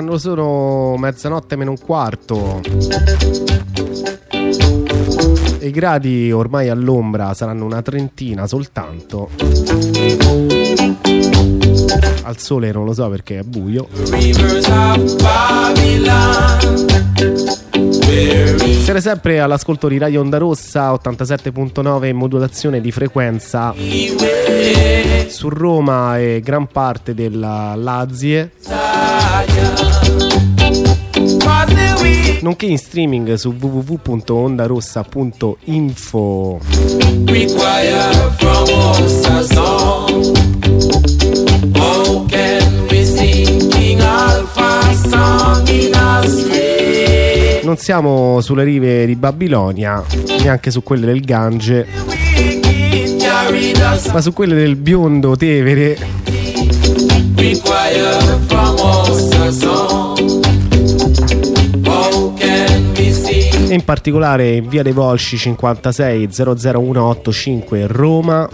quando sono mezzanotte meno un quarto e i gradi ormai all'ombra saranno una trentina soltanto. Al sole non lo so perché è buio. Siete sempre all'ascolto di Radio Onda Rossa 87.9 in modulazione di frequenza su Roma e gran parte della Lazie, nonché in streaming su www.ondarossa.info. Non siamo sulle rive di Babilonia, neanche su quelle del Gange, ma su quelle del biondo Tevere. E in particolare in via dei Volsci 56 00185 Roma.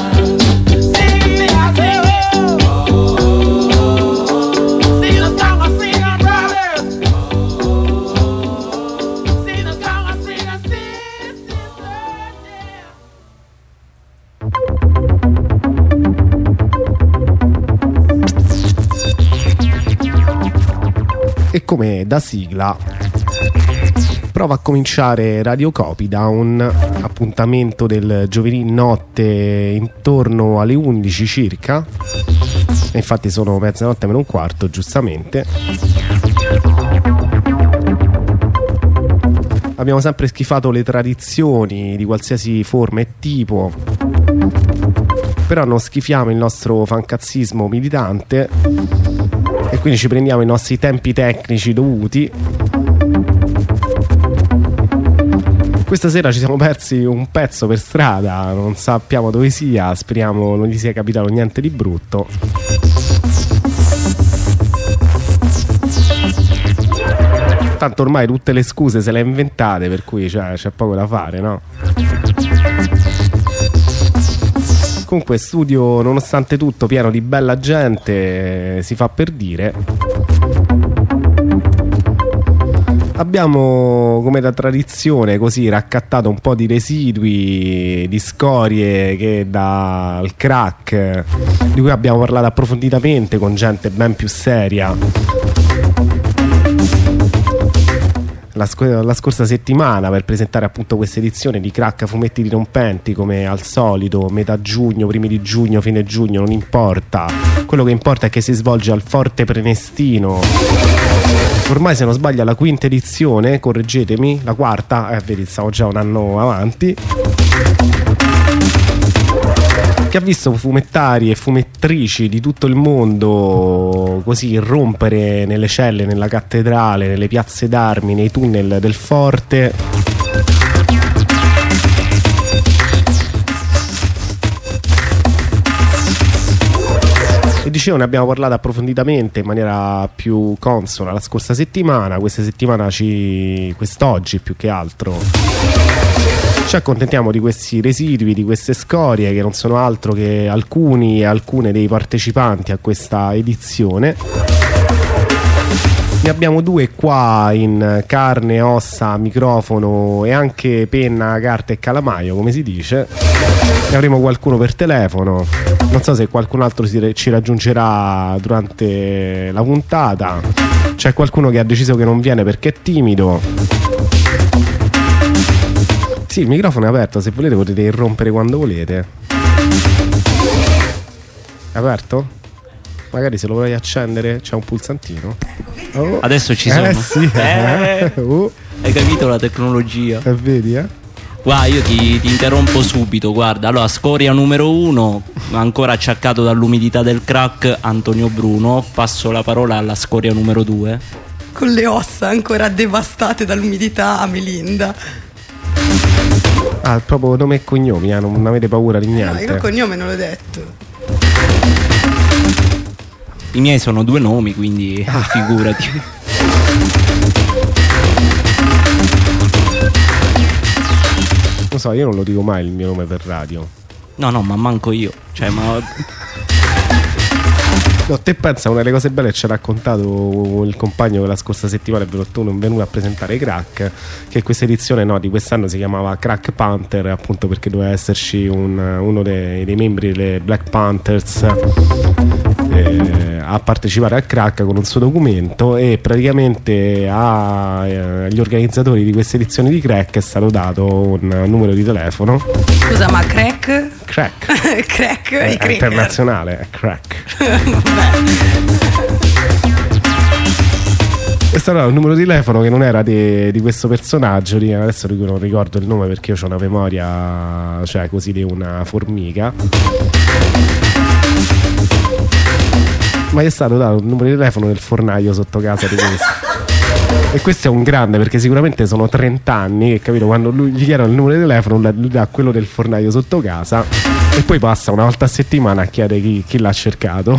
E come da sigla prova a cominciare Radio Copydown, appuntamento del giovedì notte intorno alle 11 circa, e infatti sono mezzanotte meno un quarto giustamente. Abbiamo sempre schifato le tradizioni di qualsiasi forma e tipo, però non schifiamo il nostro fancazzismo militante e quindi ci prendiamo i nostri tempi tecnici dovuti. Questa sera ci siamo persi un pezzo per strada, non sappiamo dove sia, speriamo non gli sia capitato niente di brutto. Tanto ormai tutte le scuse se le ha inventate, per cui c'è poco da fare, no? Comunque studio nonostante tutto pieno di bella gente, si fa per dire. Abbiamo come da tradizione così raccattato un po' di residui, di scorie che dal crack, di cui abbiamo parlato approfonditamente con gente ben più seria la scorsa settimana, per presentare appunto questa edizione di Crack Fumetti Dirompenti, come al solito, metà giugno, primi di giugno, fine giugno, non importa. Quello che importa è che si svolge al Forte Prenestino. Ormai, se non sbaglio, la quinta edizione, correggetemi, la quarta, vedi, stavo già un anno avanti, che ha visto fumettari e fumettrici di tutto il mondo così irrompere nelle celle, nella cattedrale, nelle piazze d'armi, nei tunnel del forte. E dicevo, ne abbiamo parlato approfonditamente in maniera più consona la scorsa settimana. Quest'oggi più che altro ci accontentiamo di questi residui, di queste scorie, che non sono altro che alcuni e alcune dei partecipanti a questa edizione. Ne abbiamo due qua in carne, ossa, microfono e anche penna, carta e calamaio, come si dice. Ne avremo qualcuno per telefono. Non so se qualcun altro ci raggiungerà durante la puntata. C'è qualcuno che ha deciso che non viene perché è timido. Sì, il microfono è aperto, se volete potete irrompere quando volete. È aperto? Magari se lo vuoi accendere c'è un pulsantino. Oh. Adesso ci sono. Sì. Hai capito la tecnologia? Vedi, Guarda, io ti interrompo subito, guarda. Allora, scoria numero 1, ancora acciaccato dall'umidità del crack, Antonio Bruno. Passo la parola alla scoria numero 2. Con le ossa ancora devastate dall'umidità, a Melinda. Proprio nome e cognomi, non avete paura di niente? No, io il cognome non l'ho detto. I miei sono 2 nomi, quindi figurati. Non so, io non lo dico mai il mio nome per radio. No, ma manco io. Cioè, ma No, te pensa, una delle cose belle che ci ha raccontato il compagno che la scorsa settimana è venuto a presentare i Crack, che questa edizione di quest'anno si chiamava Crack Panther, appunto perché doveva esserci uno dei membri delle Black Panthers a partecipare al Crack con un suo documento, e praticamente agli organizzatori di questa edizione di Crack è stato dato un numero di telefono. Scusa, ma Crack? Crack È internazionale, è Crack. È stato un numero di telefono che non era di questo personaggio, adesso non ricordo il nome perché io ho una memoria, cioè così, di una formica. Ma gli è stato dato un numero di telefono del fornaio sotto casa di questo. E questo è un grande, perché sicuramente sono 30 anni che, capito, quando gli chiedono il numero di telefono lui dà quello del fornaio sotto casa e poi passa una volta a settimana a chiedere chi l'ha cercato.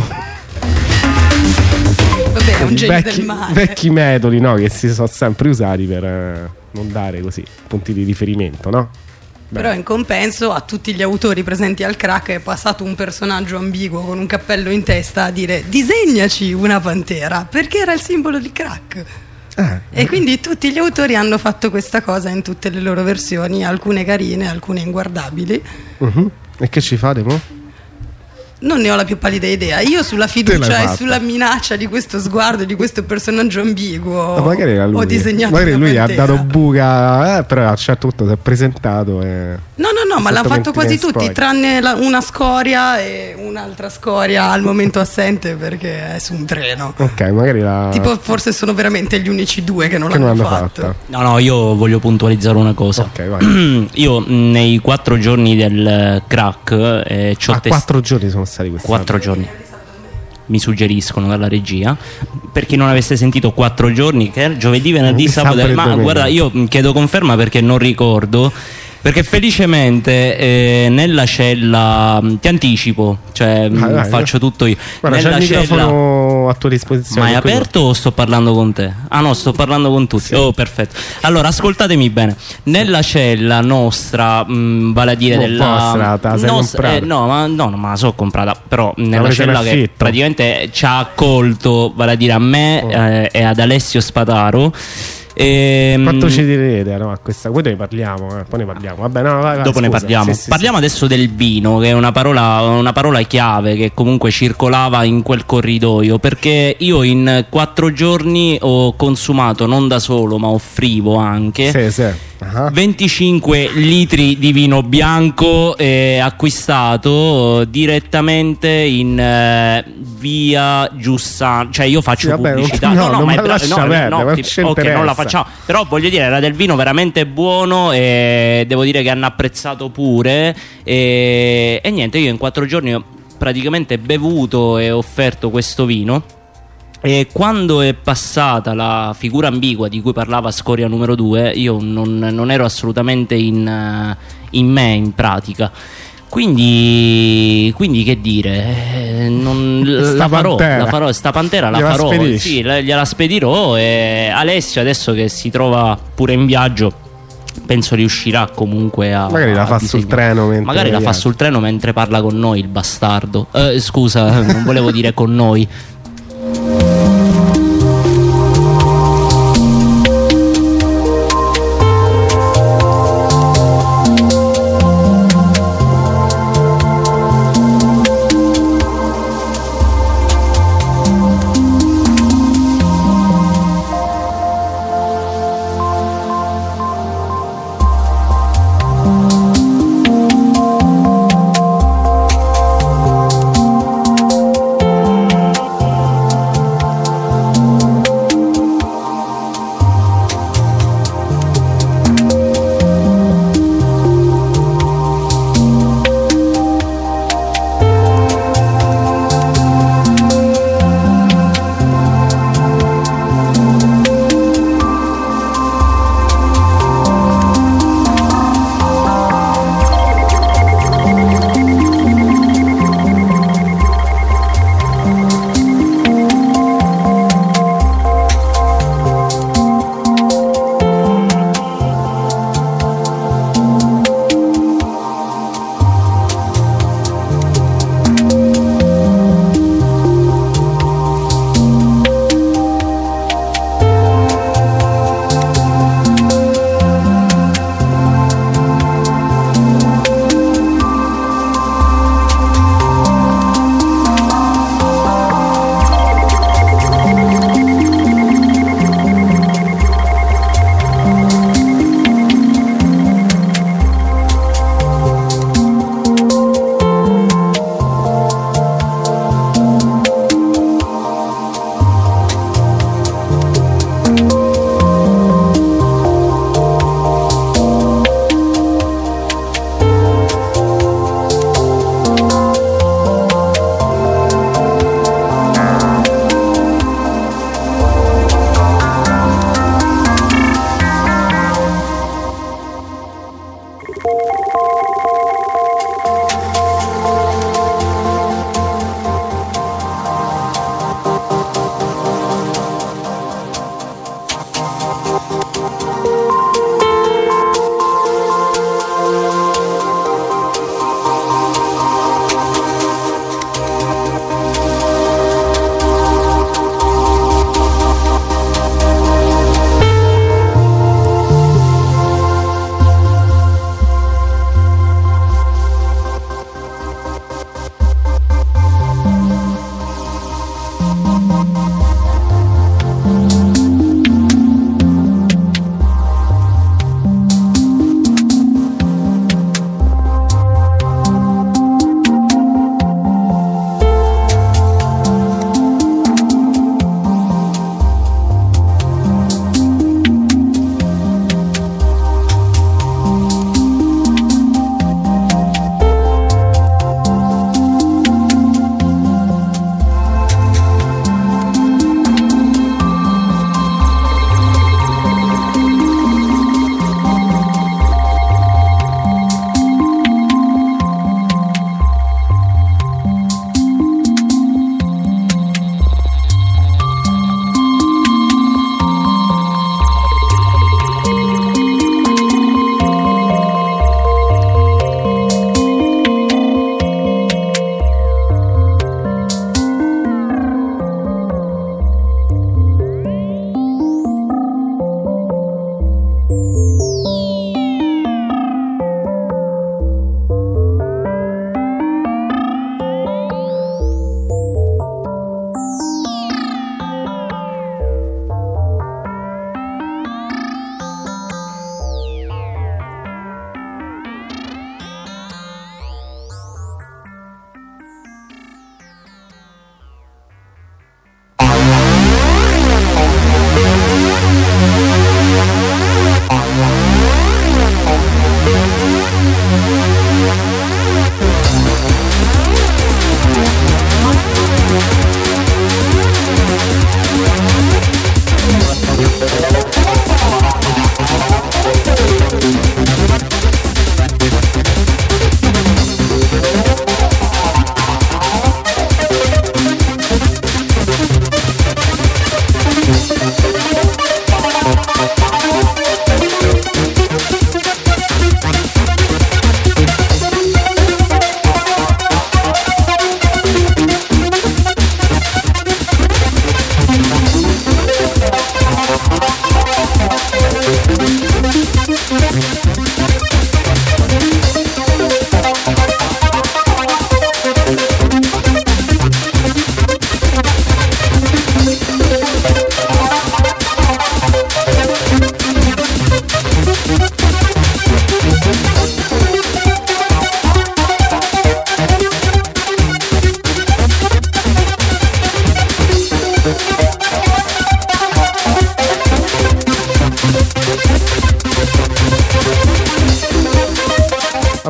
Vabbè, è un genio del male. Vecchi metodi, no, che si sono sempre usati per non dare così punti di riferimento, no? Però in compenso a tutti gli autori presenti al Crack è passato un personaggio ambiguo con un cappello in testa a dire: disegnaci una pantera, perché era il simbolo di Crack. E quindi tutti gli autori hanno fatto questa cosa in tutte le loro versioni, alcune carine, alcune inguardabili. E che ci fate mo'? Non ne ho la più pallida idea. Io sulla fiducia e sulla minaccia di questo sguardo, di questo personaggio ambiguo, magari era lui. Ho disegnato magari lui ha pantera. dato buca, però a un certo punto si è presentato No, ma l'hanno fatto quasi tutti, tranne una scoria e un'altra scoria al momento assente perché è su un treno. Ok, magari tipo forse sono veramente gli unici due che non l'hanno l'hanno fatta. No, io voglio puntualizzare una cosa. Ok, vai. Io nei 4 giorni del Crack 4 giorni sono stati questi. 4 giorni mi suggeriscono dalla regia. Per chi non avesse sentito 4 giorni, che è giovedì, venerdì, sabato e domenica. Guarda, io chiedo conferma perché non ricordo. Perché felicemente nella cella ti anticipo, cioè faccio tutto io. Guarda, nella c'è il microfono a tua disposizione. Ma è aperto o sto parlando con te? Ah no, sto parlando con tutti. Sì. Oh, perfetto. Allora, ascoltatemi bene. Nella cella nostra, vale a dire della vostra, ma la so comprata, però nella cella che praticamente ci ha accolto, vale a dire a me e ad Alessio Spataro. Quanto ci direte a questa? Poi ne parliamo, poi ne parliamo. Vabbè, no, vai, dopo scusa. ne parliamo. Parliamo adesso del vino, che è una parola chiave che comunque circolava in quel corridoio, perché io in 4 giorni ho consumato, non da solo, ma offrivo anche 25 litri di vino bianco acquistato direttamente in via Giussano. Cioè io faccio pubblicità. Non la facciamo. Però voglio dire, era del vino veramente buono e devo dire che hanno apprezzato pure. E niente, io in 4 giorni ho praticamente bevuto e offerto questo vino. E quando è passata la figura ambigua di cui parlava Scoria numero 2, io non ero assolutamente in me, in pratica. Quindi che dire, sta pantera la farò, sì, gliela spedirò. E Alessio, adesso che si trova pure in viaggio, penso riuscirà comunque a magari la fa sul treno mentre parla con noi, il bastardo. Scusa, non volevo dire con noi.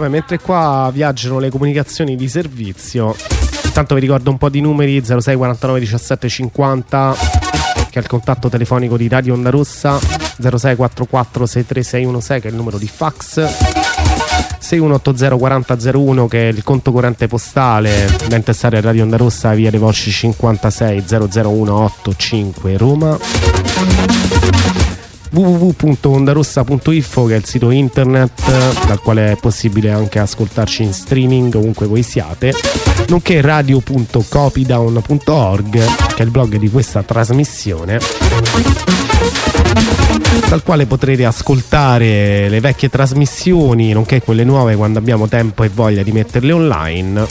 Vabbè, mentre qua viaggiano le comunicazioni di servizio, intanto vi ricordo un po' di numeri: 06 49 17 50, che è il contatto telefonico di Radio Onda Rossa, 06 44 63 616 che è il numero di fax, 6180 4001 che è il conto corrente postale da intestare a Radio Onda Rossa, via dei Volsci 56 00185 Roma, www.ondarossa.info che è il sito internet dal quale è possibile anche ascoltarci in streaming ovunque voi siate, nonché radio.copydown.org che è il blog di questa trasmissione, dal quale potrete ascoltare le vecchie trasmissioni nonché quelle nuove quando abbiamo tempo e voglia di metterle online.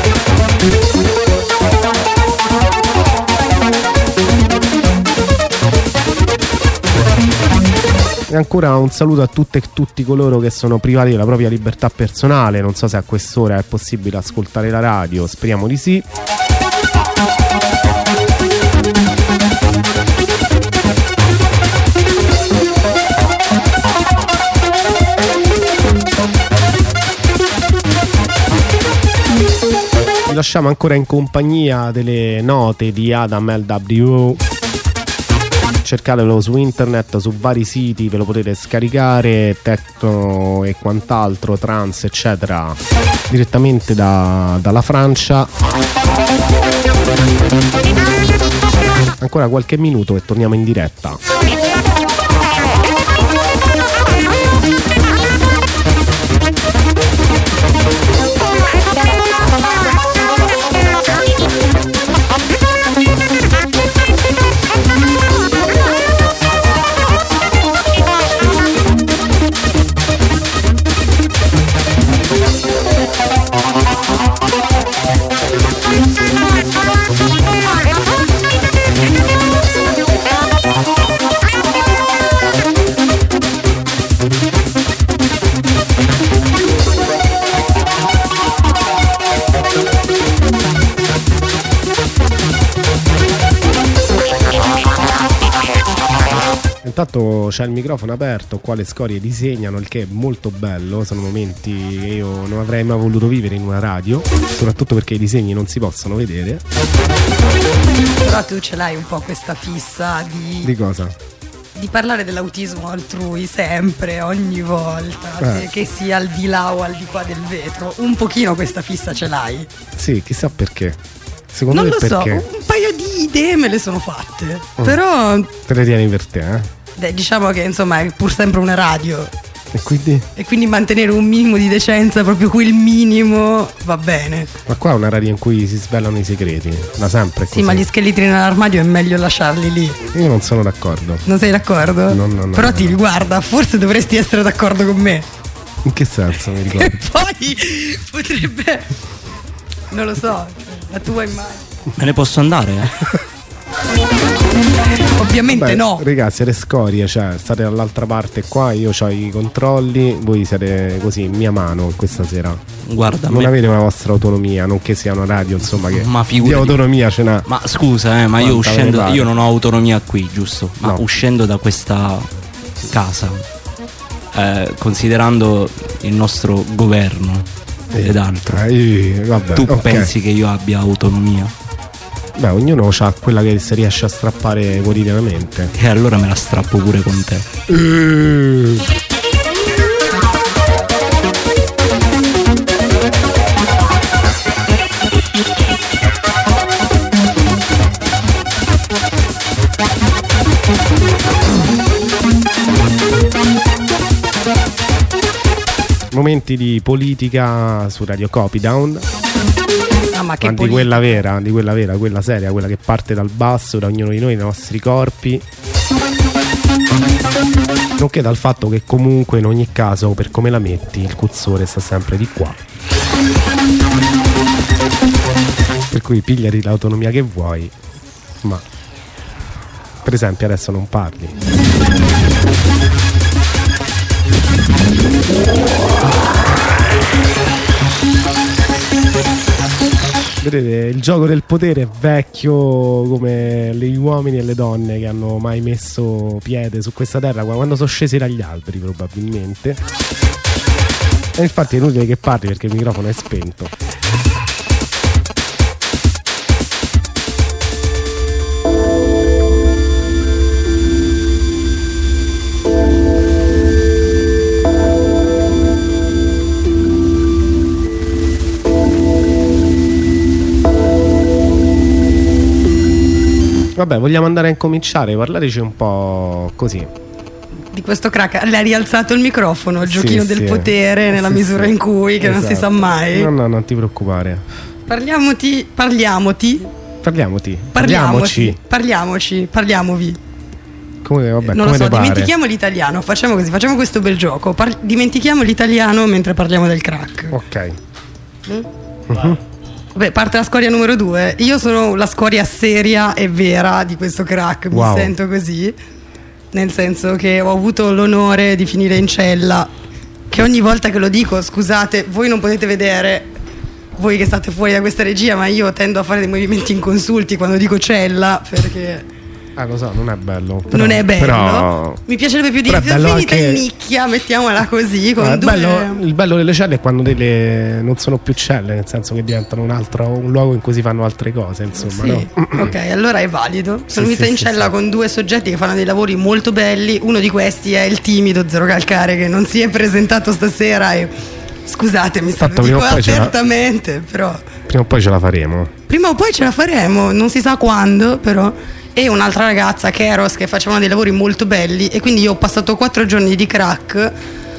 E ancora un saluto a tutte e tutti coloro che sono privati della propria libertà personale. Non so se a quest'ora è possibile ascoltare la radio, speriamo di sì. Vi lasciamo ancora in compagnia delle note di Adam LWO. Cercatelo su internet, su vari siti, ve lo potete scaricare, techno e quant'altro, trance eccetera, direttamente dalla Francia. Ancora qualche minuto e torniamo in diretta. Intanto c'è il microfono aperto, qua le scorie disegnano, il che è molto bello. Sono momenti che io non avrei mai voluto vivere in una radio, soprattutto perché i disegni non si possono vedere. Però tu ce l'hai un po' questa fissa di cosa? Di parlare dell'autismo altrui sempre, ogni volta, che sia al di là o al di qua del vetro. Un pochino questa fissa ce l'hai? Sì, chissà perché. Secondo non me lo perché? So, un paio di idee me le sono fatte, però te le tieni per te, eh? Diciamo che insomma è pur sempre una radio. E quindi mantenere un minimo di decenza, proprio quel minimo, va bene. Ma qua è una radio in cui si svelano i segreti, da sempre così. Sì, ma gli scheletri nell'armadio è meglio lasciarli lì. Io non sono d'accordo. Non sei d'accordo? No. Però ti riguarda, forse dovresti essere d'accordo con me. In che senso mi ricordo? E poi potrebbe, non lo so, la tua immagine. Me ne posso andare? Ovviamente. Beh, no. Ragazzi, siete scorie, cioè state dall'altra parte qua, io ho i controlli, voi siete così in mia mano questa sera. Guarda, non avete una vostra autonomia, non che sia una radio, insomma, che ma di autonomia ce n'ha. Ma scusa, ma io uscendo, io non ho autonomia qui, giusto? Ma no. Uscendo da questa casa, considerando il nostro governo ed altro, vabbè, tu pensi che io abbia autonomia? Beh, ognuno ha quella che si riesce a strappare quotidianamente. E allora me la strappo pure con te. Momenti di politica su Radio Copydown. Ma di quella vera, quella seria, quella che parte dal basso, da ognuno di noi, dai nostri corpi, nonché dal fatto che comunque in ogni caso, per come la metti, il cursore sta sempre di qua, per cui pigliati l'autonomia che vuoi, ma per esempio adesso non parli. Vedete, il gioco del potere è vecchio come gli uomini e le donne che hanno mai messo piede su questa terra quando sono scesi dagli alberi, probabilmente. E infatti è inutile che parli perché il microfono è spento. Vabbè, vogliamo andare a incominciare, parlateci un po' così. Di questo crack, le ha rialzato il microfono, il giochino del potere, nella misura in cui, che non si sa mai. No, non ti preoccupare. Parliamovi. Come, vabbè, non come lo so, pare. dimentichiamo l'italiano, facciamo così, facciamo questo bel gioco. Dimentichiamo l'italiano mentre parliamo del crack. Ok. Beh, parte la scoria numero 2. Io sono la scoria seria e vera di questo crack. Mi sento così, nel senso che ho avuto l'onore di finire in cella, che ogni volta che lo dico, scusate, voi non potete vedere, voi che state fuori da questa regia, ma io tendo a fare dei movimenti inconsulti quando dico cella, perché lo so, non è bello. Non è bello. Mi piacerebbe più dire finita anche in nicchia, mettiamola così. Con il bello delle celle è quando non sono più celle, nel senso che diventano un luogo in cui si fanno altre cose, insomma. Sì. No? Ok, allora è valido. Sono venuta in cella con 2 soggetti che fanno dei lavori molto belli. Uno di questi è il timido Zero Calcare, che non si è presentato stasera e scusatemi, lo dico apertamente, però prima o poi ce la faremo. Prima o poi ce la faremo, non si sa quando, però. E un'altra ragazza, Keros, che facevano dei lavori molto belli, e quindi io ho passato 4 giorni di crack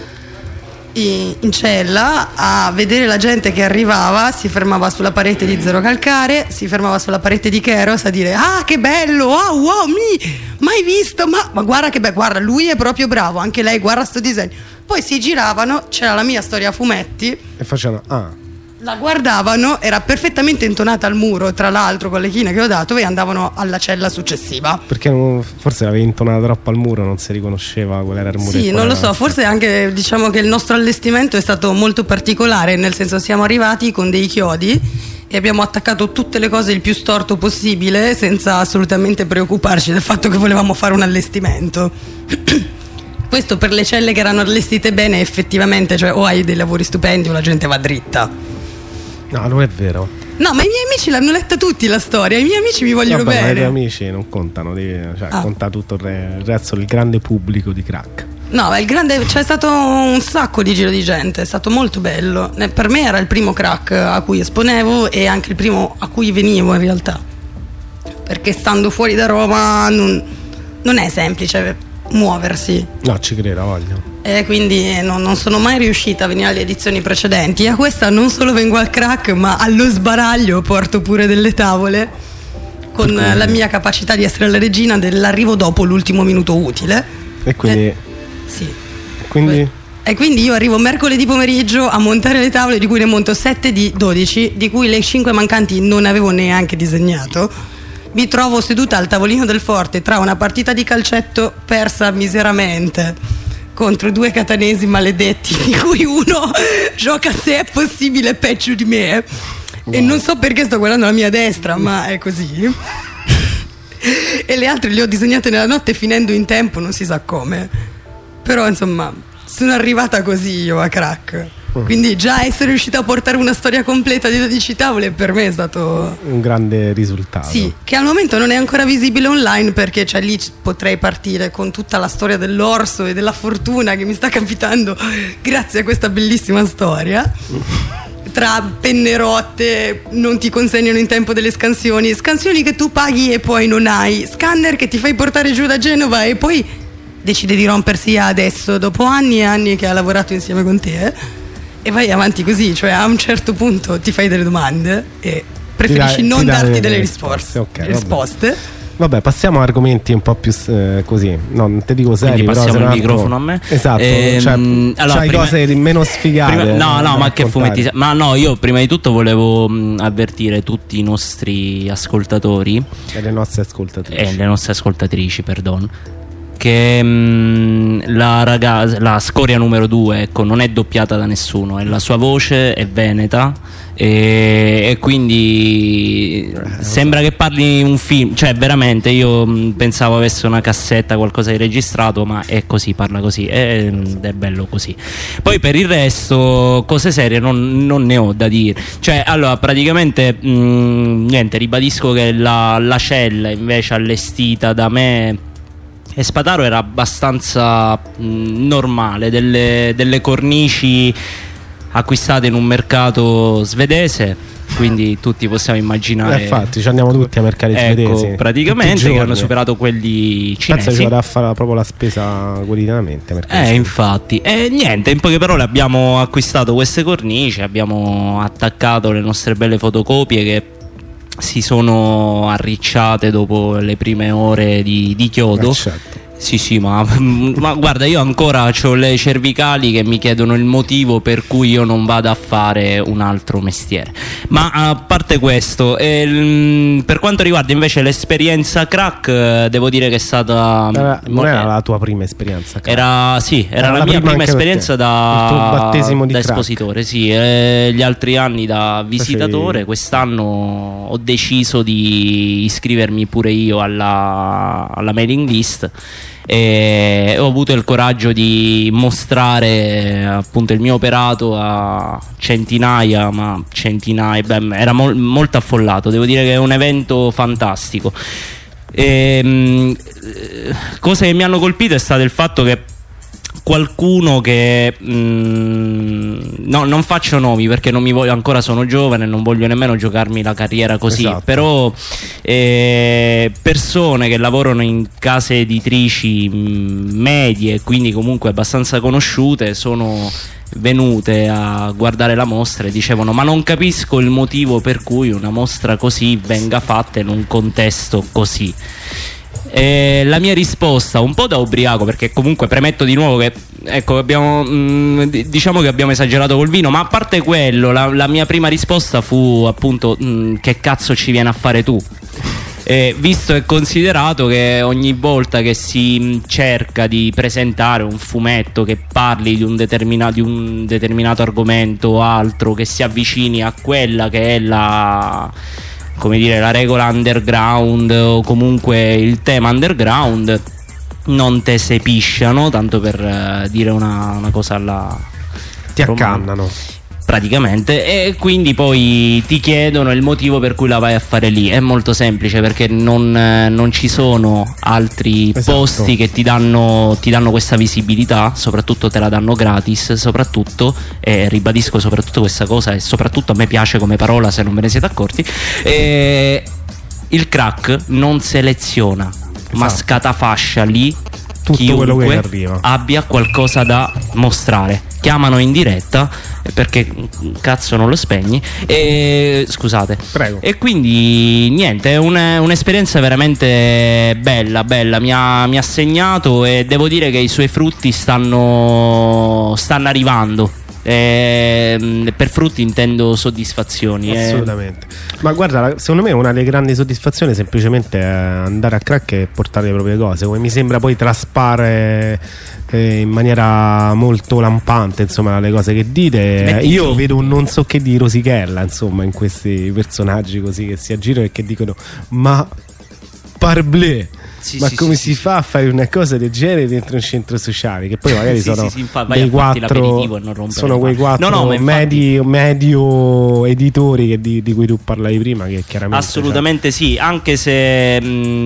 in cella a vedere la gente che arrivava, si fermava sulla parete di Zero Calcare, si fermava sulla parete di Keros a dire: ah, che bello, wow, mai visto, ma guarda che bello, guarda, lui è proprio bravo, anche lei, guarda sto disegno. Poi si giravano, c'era la mia storia a fumetti e facevano la guardavano, era perfettamente intonata al muro, tra l'altro con le chine che ho dato, e andavano alla cella successiva. Perché forse l'avevi intonata troppo al muro, non si riconosceva qual era il muro. Sì, non lo so, forse anche diciamo che il nostro allestimento è stato molto particolare, nel senso siamo arrivati con dei chiodi e abbiamo attaccato tutte le cose il più storto possibile senza assolutamente preoccuparci del fatto che volevamo fare un allestimento. Questo per le celle che erano allestite bene, effettivamente, cioè o hai dei lavori stupendi o la gente va dritta. No, non è vero. No, ma i miei amici l'hanno letta tutti la storia. I miei amici mi vogliono bene. Ma i tuoi amici non contano, conta tutto il resto, il grande pubblico di crack. No, c'è stato un sacco di giro di gente, è stato molto bello. Per me era il primo crack a cui esponevo e anche il primo a cui venivo in realtà. Perché stando fuori da Roma non è semplice muoversi. No, ci credo, voglio. E quindi non sono mai riuscita a venire alle edizioni precedenti. A questa non solo vengo al crack, ma allo sbaraglio porto pure delle tavole, con la mia capacità di essere la regina dell'arrivo dopo l'ultimo minuto utile. E quindi sì. E quindi io arrivo mercoledì pomeriggio a montare le tavole, di cui ne monto 7 di 12, di cui le 5 mancanti non avevo neanche disegnato. Mi trovo seduta al tavolino del forte tra una partita di calcetto persa miseramente contro 2 catanesi maledetti, di cui uno gioca se è possibile peggio di me. E non so perché sto guardando la mia destra, ma è così. E le altre le ho disegnate nella notte finendo in tempo, non si sa come. Però insomma sono arrivata così io a crack. Quindi già essere riuscita a portare una storia completa di 12 tavole per me è stato un grande risultato. Sì, che al momento non è ancora visibile online, perché lì potrei partire con tutta la storia dell'orso e della fortuna che mi sta capitando grazie a questa bellissima storia. Tra penne rotte, non ti consegnano in tempo delle scansioni che tu paghi e poi non hai, scanner che ti fai portare giù da Genova e poi decide di rompersi adesso, dopo anni e anni che ha lavorato insieme con te. E vai avanti così, cioè a un certo punto ti fai delle domande e preferisci non darti delle risposte. Okay, vabbè, passiamo a argomenti un po' più così. No, non ti dico seri, quindi passiamo il microfono a me. Esatto, allora, c'hai cose meno sfigate. No, ma che fumetti. Ma no, io prima di tutto volevo avvertire tutti i nostri ascoltatori e le nostre ascoltatrici, perdono, che la scoria numero 2, ecco, non è doppiata da nessuno, e la sua voce è veneta, e quindi sembra che parli un film, cioè veramente io pensavo avesse una cassetta, qualcosa di registrato, ma è così, parla così, ed è bello così. Poi per il resto cose serie non ne ho da dire, cioè allora praticamente niente, ribadisco che la cella invece allestita da me e Spataro era abbastanza normale, delle cornici acquistate in un mercato svedese, quindi tutti possiamo immaginare. Infatti ci andiamo tutti a mercati svedesi, praticamente, che hanno superato quelli cinesi. Penso ci vada a fare proprio la spesa quotidianamente. Infatti. E niente, in poche parole abbiamo acquistato queste cornici, abbiamo attaccato le nostre belle fotocopie che si sono arricciate dopo le prime ore di chiodo. Certo. Sì, ma guarda, io ancora ho le cervicali che mi chiedono il motivo per cui io non vado a fare un altro mestiere. Ma a parte questo, per quanto riguarda invece l'esperienza crack, devo dire che è stata... non era la tua prima esperienza crack. Era la mia prima esperienza il tuo battesimo di da crack. Espositore, sì, gli altri anni da visitatore. Quest'anno ho deciso di iscrivermi pure io alla mailing list, e ho avuto il coraggio di mostrare appunto il mio operato a centinaia, era molto affollato, devo dire che è un evento fantastico. Cose che mi hanno colpito è stato il fatto che qualcuno che non faccio nomi perché non mi voglio, ancora sono giovane, non voglio nemmeno giocarmi la carriera così, esatto. Però persone che lavorano in case editrici medie, quindi comunque abbastanza conosciute, sono venute a guardare la mostra e dicevano: ma non capisco il motivo per cui una mostra così venga fatta in un contesto così. La mia risposta, un po' da ubriaco, perché comunque premetto di nuovo che ecco, diciamo che abbiamo esagerato col vino, ma a parte quello, la mia prima risposta fu appunto: che cazzo ci viene a fare tu? Visto e considerato che ogni volta che si cerca di presentare un fumetto che parli di un determinato argomento o altro, che si avvicini a quella che è la regola underground o comunque il tema underground, non te sepisciano, tanto per dire una cosa alla ti accannano praticamente, e quindi poi ti chiedono il motivo per cui la vai a fare lì. È molto semplice, perché non ci sono altri posti che ti danno questa visibilità, soprattutto te la danno gratis, soprattutto, e ribadisco soprattutto questa cosa, e soprattutto a me piace come parola, se non ve ne siete accorti, il crack non seleziona, ma scatafascia lì tutto chiunque quello che arriva, abbia qualcosa da mostrare. Chiamano in diretta, perché cazzo non lo spegni, scusate. Prego. E quindi niente, è un'esperienza veramente bella, mi ha segnato, e devo dire che i suoi frutti stanno arrivando. Per frutti intendo soddisfazioni. Assolutamente. Ma guarda, secondo me una delle grandi soddisfazioni è semplicemente andare a crack e portare le proprie cose, come mi sembra poi traspare in maniera molto lampante, insomma, le cose che dite. Io vedo un non so che di rosichella, insomma, in questi personaggi così che si aggirano e che dicono: ma parbleu, ma come si fa a fare una cosa del genere dentro un centro sociale? Che poi magari sono quei quattro medio editori di cui tu parlavi prima, che chiaramente assolutamente sì, anche se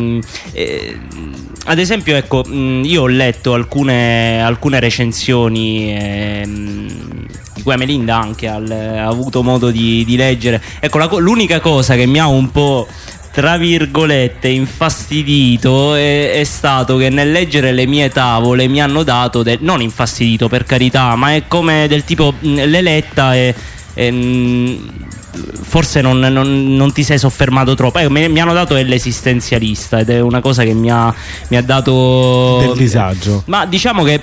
ad esempio, ecco, io ho letto alcune recensioni di cui Melinda anche ha avuto modo di leggere. Ecco, l'unica cosa che mi ha un po', tra virgolette, infastidito è stato che nel leggere le mie tavole mi hanno dato non infastidito, per carità, ma è come del tipo l'eletta forse non ti sei soffermato troppo. Mi hanno dato l'esistenzialista ed è una cosa che mi ha dato del disagio. Ma diciamo che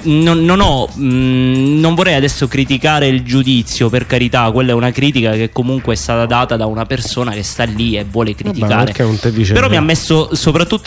non vorrei adesso criticare il giudizio, per carità, quella è una critica che comunque è stata data da una persona che sta lì e vuole criticare. Però mi ha messo soprattutto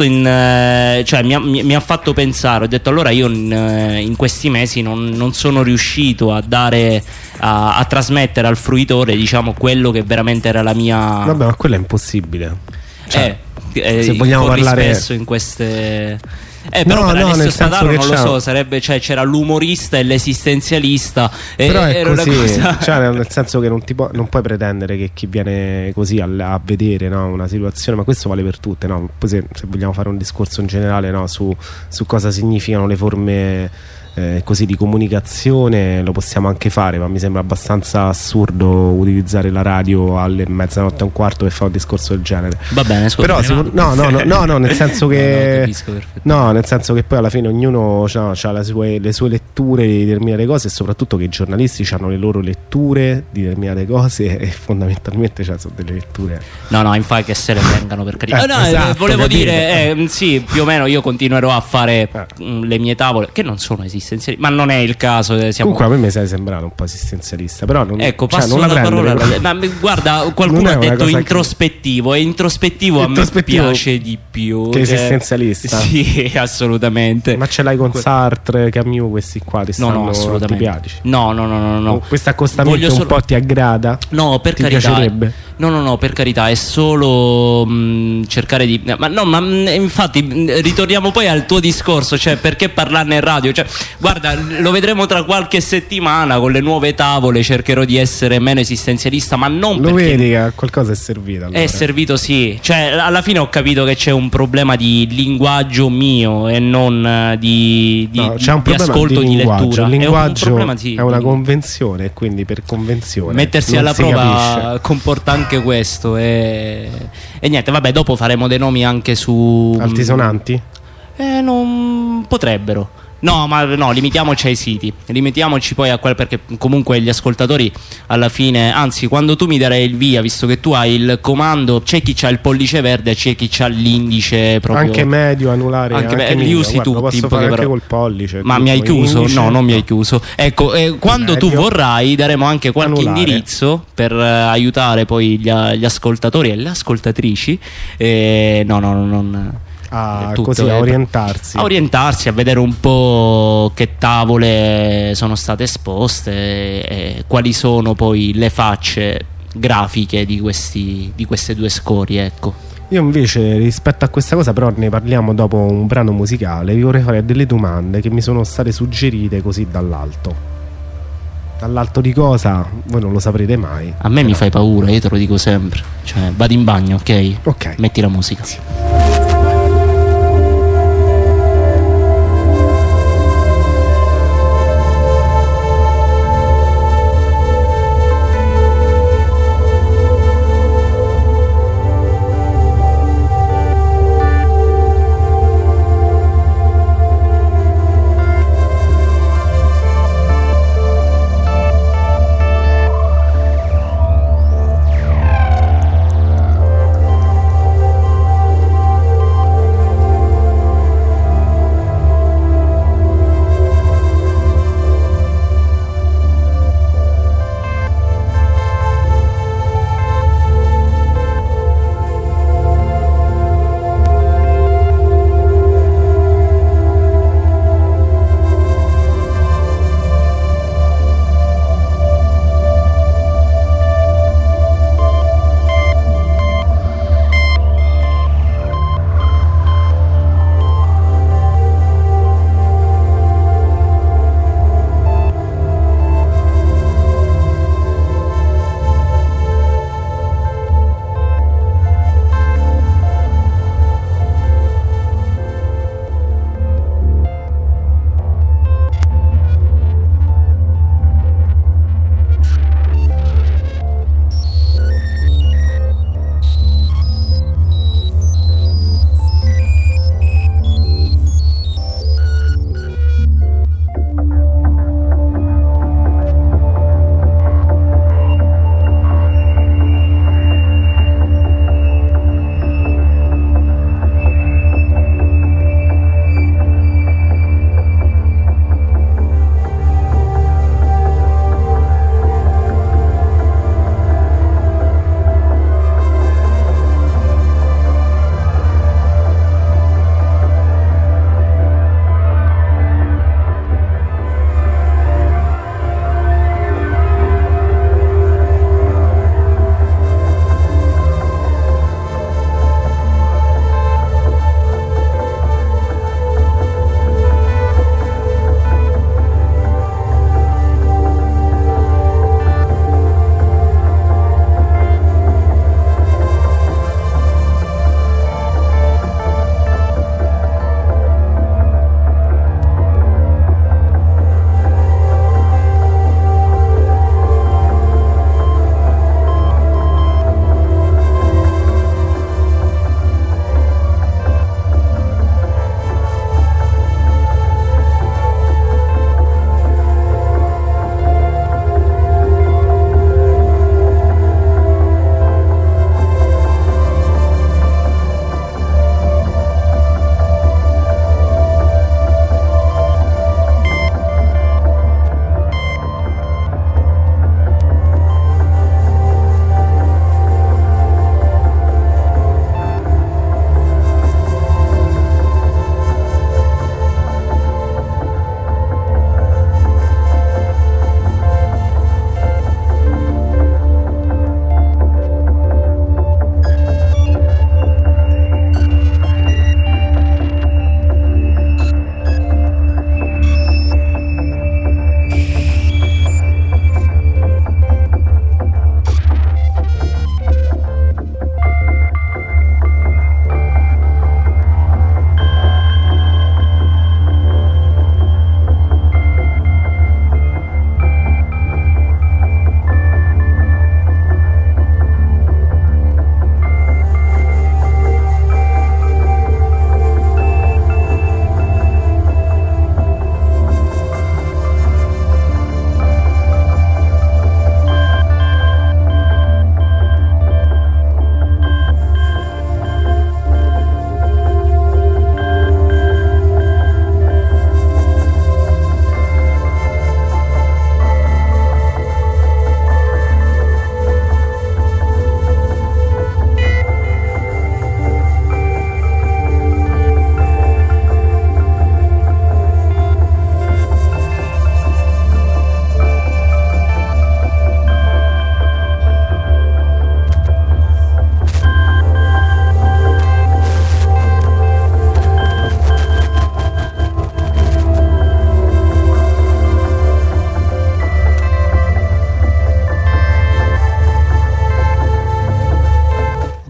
cioè mi ha fatto pensare, ho detto allora io in questi mesi non sono riuscito a dare a trasmettere al fruitore, diciamo, quello che veramente era la mia. Vabbè, ma quello è impossibile. Cioè, se vogliamo parlare spesso in queste. Però per Alessio Spadaro non lo so, sarebbe, cioè, c'era l'umorista e l'esistenzialista. Però è così, cioè, nel senso che non puoi pretendere che chi viene così a vedere, no, una situazione, ma questo vale per tutte, no? Poi se vogliamo fare un discorso in generale, no, su cosa significano le forme così di comunicazione, lo possiamo anche fare, ma mi sembra abbastanza assurdo utilizzare la radio alle 00:45 per fare un discorso del genere. Va bene, scusa. Però no, nel senso che nel senso che poi alla fine ognuno ha le sue letture di determinate cose, e soprattutto che i giornalisti hanno le loro letture di determinate cose, e fondamentalmente sono delle letture. No, infatti che se le vengano, per carità. Esatto, volevo capito. dire sì, più o meno io continuerò a fare le mie tavole, che non sono esistenziali, ma non è il caso. Comunque a me mi sei sembrato un po' esistenzialista, però ecco, passo la parola. Ma guarda, qualcuno ha detto introspettivo, e introspettivo a me piace di più che esistenzialista. Sì, assolutamente. Ma ce l'hai con Sartre, Camus, questi qua ti stanno antipatici? No. Questo accostamento un po' ti aggrada? No, per carità. Piacerebbe? No, per carità, è solo cercare di. Ma infatti ritorniamo poi al tuo discorso, cioè perché parlarne in radio? Cioè, guarda, lo vedremo tra qualche settimana con le nuove tavole, cercherò di essere meno esistenzialista, ma non lo perché. Vedi che qualcosa è servito allora. È servito, sì. Cioè, alla fine ho capito che c'è un problema di linguaggio mio e non di ascolto, di lettura. Il linguaggio è una convenzione, quindi per convenzione mettersi alla prova comporta anche questo, e niente, vabbè, dopo faremo dei nomi anche su altisonanti? Non potrebbero. No, limitiamoci ai siti, limitiamoci poi a perché comunque gli ascoltatori alla fine, anzi, quando tu mi darai il via, visto che tu hai il comando, c'è chi c'ha il pollice verde, c'è chi c'ha l'indice proprio anche medio, anulare, anche li usi tutti. Lo posso fare anche col pollice. Ma mi hai chiuso? Indice, no, non mi hai chiuso. Ecco, quando medio, tu vorrai daremo anche qualche indirizzo per aiutare poi gli ascoltatori e le ascoltatrici. Così a orientarsi, a vedere un po' che tavole sono state esposte e quali sono poi le facce grafiche di queste due scorie, ecco. Io invece, rispetto a questa cosa, però ne parliamo dopo un brano musicale, vi vorrei fare delle domande che mi sono state suggerite così dall'alto. Dall'alto di cosa? Voi non lo saprete mai. A me mi fai paura, io te lo dico sempre. Cioè, vado in bagno, ok? Ok. Metti la musica. Sì.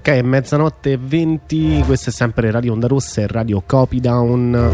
Ok, è 00:20, questa è sempre Radio Onda Rossa e Radio Copydown.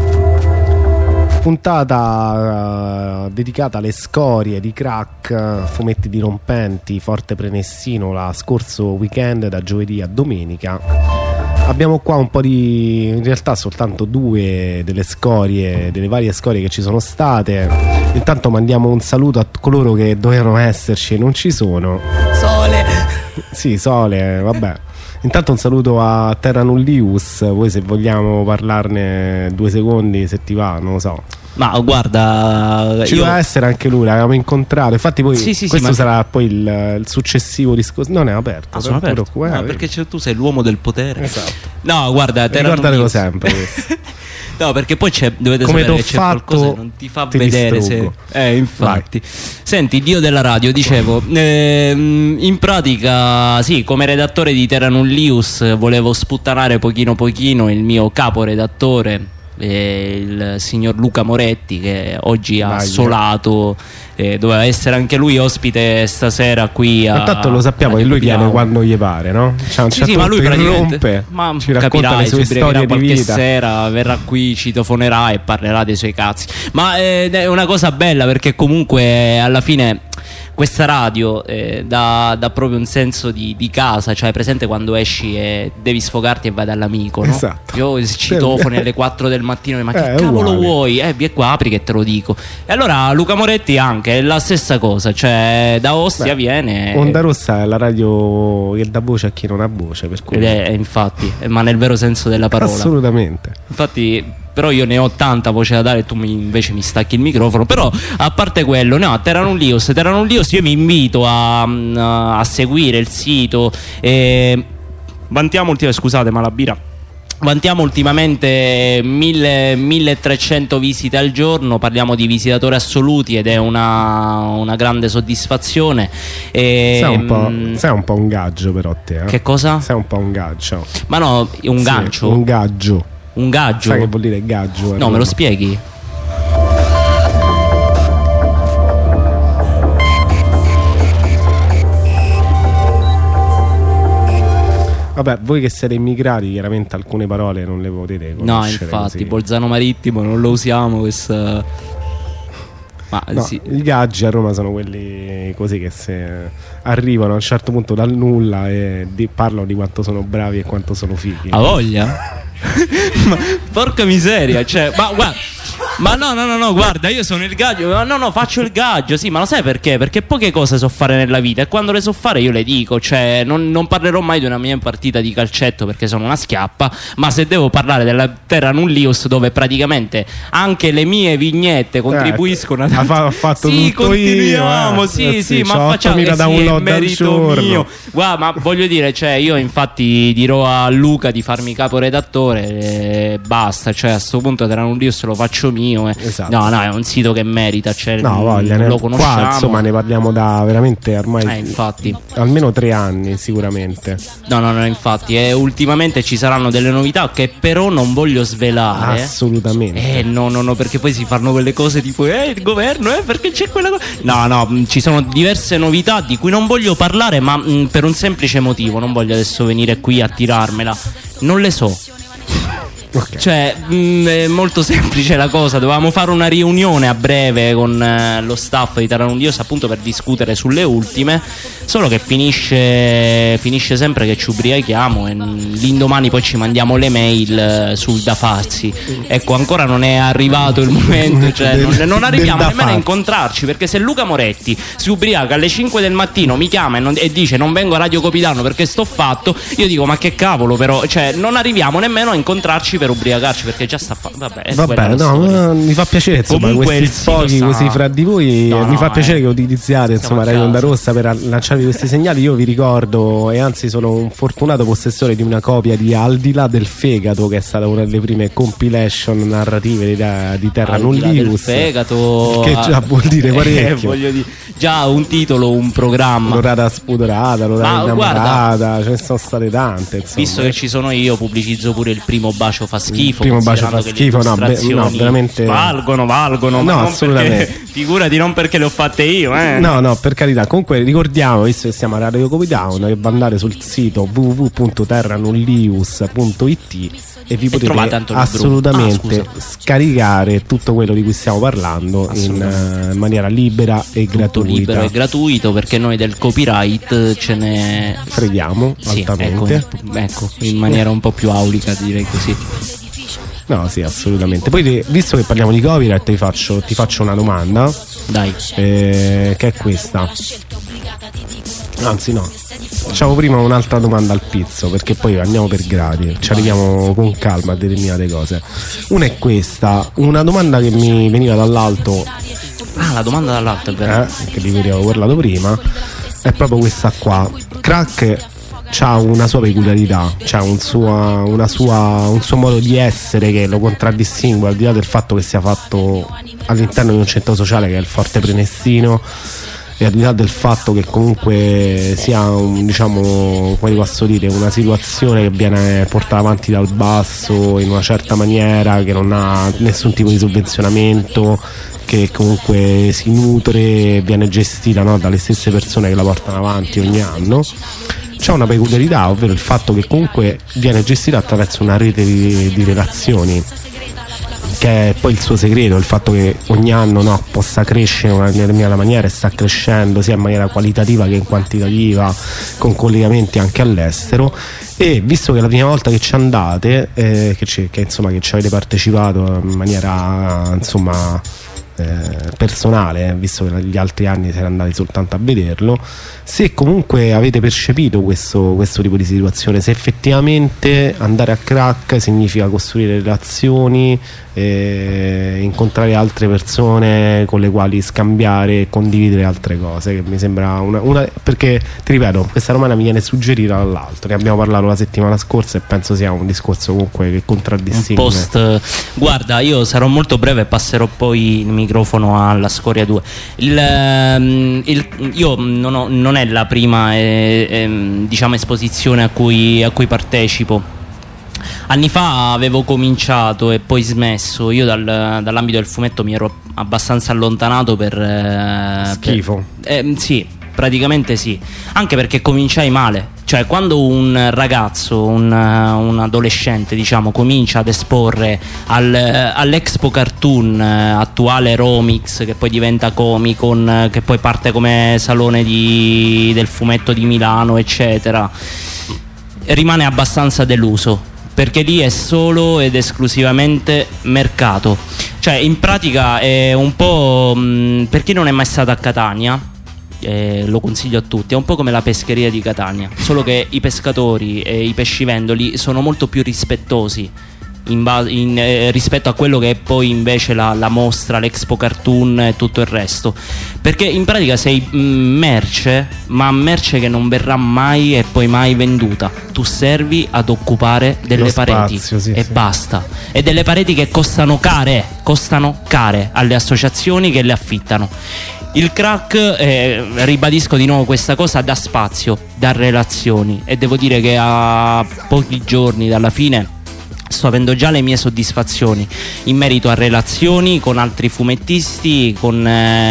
Puntata dedicata alle scorie di crack, fumetti dirompenti, Forte Prenestino, la scorso weekend da giovedì a domenica. Abbiamo qua un po' di, in realtà soltanto due delle scorie, delle varie scorie che ci sono state. Intanto mandiamo un saluto a coloro che dovevano esserci e non ci sono. Sole. Sì, Sole, vabbè. Intanto un saluto a Terra Nullius, poi se vogliamo parlarne 2 secondi, se ti va, non lo so. Ma guarda, ci doveva essere anche lui, l'avevamo incontrato. Infatti poi questo sarà poi il successivo discorso. Non è aperto. Sono aperto. No, perché tu sei l'uomo del potere. Esatto. No, guarda, ricordatelo sempre questo. No, perché poi dovete come sapere che c'è qualcosa che non ti fa vedere se... infatti. Vai. Senti, Dio della radio, dicevo, in pratica, sì, come redattore di Terra Nullius volevo sputtanare pochino il mio caporedattore, il signor Luca Moretti, che oggi ha assolato, doveva essere anche lui ospite stasera qui a... Intanto lo sappiamo che lui viene quando gli pare, no? Sì, ma lui praticamente ci racconta le sue storie di vita. Sera verrà qui, citofonerà e parlerà dei suoi cazzi. Ma è una cosa bella, perché comunque alla fine questa radio dà proprio un senso di casa, cioè presente quando esci e devi sfogarti e vai dall'amico, no? Esatto. Io citofoni alle 4 del mattino, ma che cavolo vuoi? Vie qua, apri che te lo dico. E allora Luca Moretti anche è la stessa cosa, cioè da Ostia viene. Onda Rossa è la radio che dà voce a chi non ha voce, per cui... infatti, ma nel vero senso della parola. Assolutamente. Infatti, però io ne ho tanta voce da dare e tu invece mi stacchi il microfono. Però a parte quello, no, Terra Nullius io vi invito a seguire il sito. Vantiamo ultimamente 1300 visite al giorno, parliamo di visitatori assoluti ed è una grande soddisfazione. Sei un po' un gaggio però te, Che cosa? Sei un po' un gaggio. Ma no, un gancio. Un gaggio. Un gaggio? Sai che vuol dire gaggio? No, me lo spieghi? Vabbè, voi che siete immigrati, chiaramente alcune parole non le potete conoscere. No, infatti, così. Bolzano Marittimo non lo usiamo questa... Ma no, sì. I gaggi a Roma sono quelli così che se arrivano a un certo punto dal nulla e parlano di quanto sono bravi e quanto sono fighi. Ha voglia? Ma porca miseria, cioè, ma guarda, ma no, guarda, io sono il gaggio, no, faccio il gaggio, sì, ma lo sai perché? Perché poche cose so fare nella vita e quando le so fare io le dico, cioè non parlerò mai di una mia partita di calcetto perché sono una schiappa, ma se devo parlare della Terra Nullius, dove praticamente anche le mie vignette contribuiscono a fatto sì, tutto continuiamo, io, sì, ma facciamo download merito mio. Guarda, ma voglio dire, cioè io infatti dirò a Luca di farmi caporedattore e basta, cioè a sto punto Terra Nullius lo faccio mio. Esatto. No, è un sito che merita, cioè, no, voglia, lo conosciamo. Qua insomma ne parliamo da veramente ormai infatti almeno 3 anni sicuramente. No, infatti ultimamente ci saranno delle novità che però non voglio svelare. Assolutamente. No, perché poi si fanno quelle cose tipo il governo, perché c'è quella cosa. No, ci sono diverse novità di cui non voglio parlare, ma per un semplice motivo, non voglio adesso venire qui a tirarmela. Non le so. Okay. Cioè è molto semplice la cosa. Dovevamo fare una riunione a breve con lo staff di Terra Nullius appunto per discutere sulle ultime. Solo che finisce sempre che ci ubriachiamo e l'indomani poi ci mandiamo le mail sul da farsi. Ecco, ancora non è arrivato il momento, cioè non arriviamo nemmeno a incontrarci, perché se Luca Moretti si ubriaca alle 5 del mattino, mi chiama e dice non vengo a Radio Copidano perché sto fatto, io dico ma che cavolo, però cioè non arriviamo nemmeno a incontrarci per ubriacarci, perché già sta vabbè, no, mi fa piacere insomma questi sfoghi così fra di voi. Mi fa piacere che utilizziate insomma Radio Onda Rossa per lanciarvi questi segnali. Io vi ricordo, e anzi sono un fortunato possessore di una copia di Al di là del fegato, che è stata una delle prime compilation narrative di Terra Nullius. Fegato, che già vuol dire parecchio. Voglio dire, già un titolo, un programma. L'orata spudorata, l'orata innamorata, ce ne sono state tante insomma. Visto che ci sono io, pubblicizzo pure il primo bacio fa schifo. Il primo bacio fa schifo, no, veramente valgono, no, ma assolutamente. Figurati, non perché le ho fatte io, No, per carità. Comunque ricordiamo, visto che siamo a Radio Copidown, che va andare sul sito www.terranullius.it e vi potete assolutamente scaricare tutto quello di cui stiamo parlando in maniera libera e gratuita. Libero e gratuito, perché noi del copyright ce ne freghiamo altamente. Ecco, in maniera un po' più aulica, direi così. No, sì, assolutamente. Poi, visto che parliamo di copyright, ti faccio una domanda. Dai. Che è questa. Anzi, no. Facciamo prima un'altra domanda al pizzo, perché poi andiamo per gradi, ci arriviamo con calma a determinate cose. Una è questa, una domanda che mi veniva dall'alto. La domanda dall'alto, è vero. Che di cui avevo parlato prima, è proprio questa qua. Crack c'ha una sua peculiarità, c'ha un suo modo di essere che lo contraddistingue, al di là del fatto che sia fatto all'interno di un centro sociale che è il Forte Prenestino, e al di là del fatto che comunque sia diciamo, come posso dire, una situazione che viene portata avanti dal basso in una certa maniera, che non ha nessun tipo di sovvenzionamento, che comunque si nutre, viene gestita, no, dalle stesse persone che la portano avanti ogni anno. C'è una peculiarità, ovvero il fatto che comunque viene gestita attraverso una rete di relazioni, che è poi il suo segreto, il fatto che ogni anno, no, possa crescere in una determinata maniera, e sta crescendo sia in maniera qualitativa che in quantitativa, con collegamenti anche all'estero. E visto che la prima volta che ci andate, che ci avete partecipato in maniera insomma personale, visto che gli altri anni siete andati soltanto a vederlo, se comunque avete percepito questo tipo di situazione, se effettivamente andare a Crack significa costruire relazioni, incontrare altre persone con le quali scambiare e condividere altre cose, che mi sembra una perché ti ripeto, questa domanda mi viene suggerita dall'altro, ne abbiamo parlato la settimana scorsa e penso sia un discorso comunque che contraddistingue. Guarda, io sarò molto breve e passerò poi il microfono alla Scoria 2. Io non è la prima diciamo esposizione a cui partecipo. Anni fa avevo cominciato e poi smesso. Io dall'ambito del fumetto mi ero abbastanza allontanato per schifo. Sì, praticamente sì. Anche perché cominciai male. Cioè, quando un ragazzo, un adolescente, diciamo, comincia ad esporre all'Expo Cartoon, attuale Romix, che poi diventa Comicon, che poi parte come salone del fumetto di Milano, eccetera, rimane abbastanza deluso, perché lì è solo ed esclusivamente mercato. Cioè, in pratica è un po', per chi non è mai stato a Catania, lo consiglio a tutti, è un po' come la pescheria di Catania, solo che i pescatori e i pescivendoli sono molto più rispettosi rispetto a quello che è poi invece la mostra, l'Expo Cartoon e tutto il resto, perché in pratica sei merce, ma merce che non verrà mai e poi mai venduta. Tu servi ad occupare delle pareti, spazio, e basta, e delle pareti che costano care alle associazioni che le affittano. Il Crack, ribadisco di nuovo questa cosa, dà spazio, dà relazioni, e devo dire che a pochi giorni dalla fine sto avendo già le mie soddisfazioni in merito a relazioni con altri fumettisti, con